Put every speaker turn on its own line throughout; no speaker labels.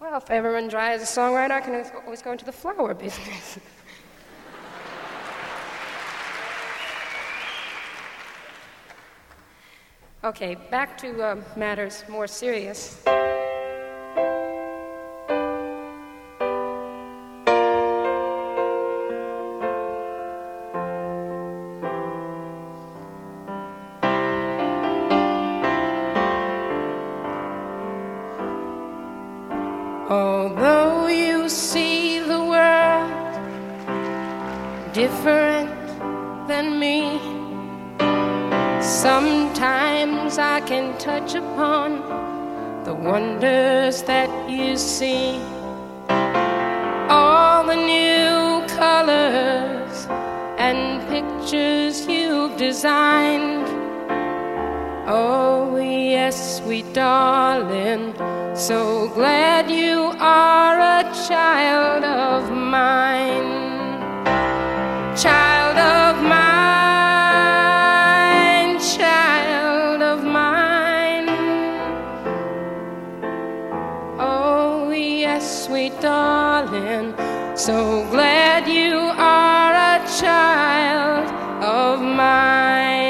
Well, if I ever run dry as a songwriter, I can always go into the flower business. Okay, back to matters more serious. Although you see the world different than me, sometimes I can touch upon the wonders that you see. All the new colors and pictures you've designed. Oh yes, sweet darling, so glad you are a child of mine. Child of mine, child of mine. Oh yes, sweet darling, so glad you are a child of mine.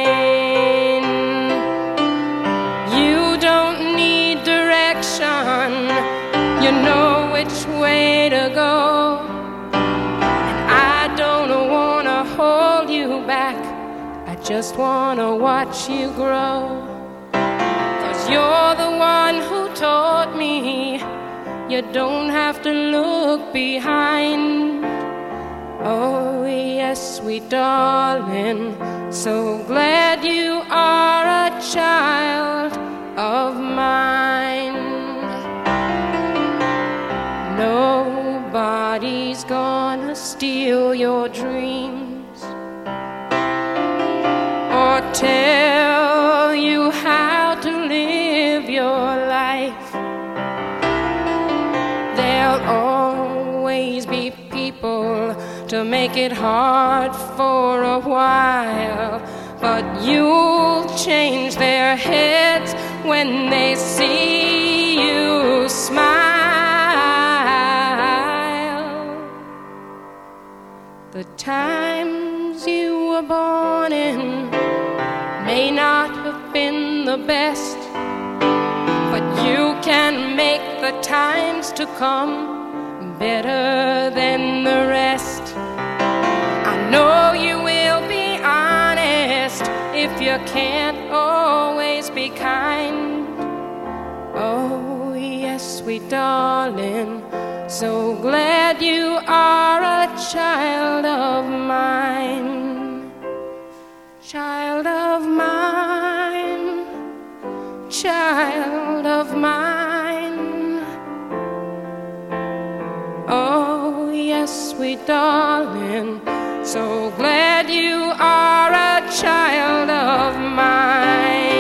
You don't need direction, you know which way to go. And I don't wanna hold you back, I just wanna watch you grow. 'Cause you're the one who taught me you don't have to look behind. Oh yes, sweet darling, so glad you are a child of mine. Nobody's gonna steal your dreams or tell you how to live your life. There'll always be people to make it hard for a while, but you'll change their heads when they see you smile. The times you were born in may not have been the best, but you can make the times to come better than the rest. I know you will be honest if you can't always be kind. Oh yes, sweet darling, so glad you are a child of mine. Child of mine, child of mine. Oh yes, sweet darling, so glad you are a child of mine.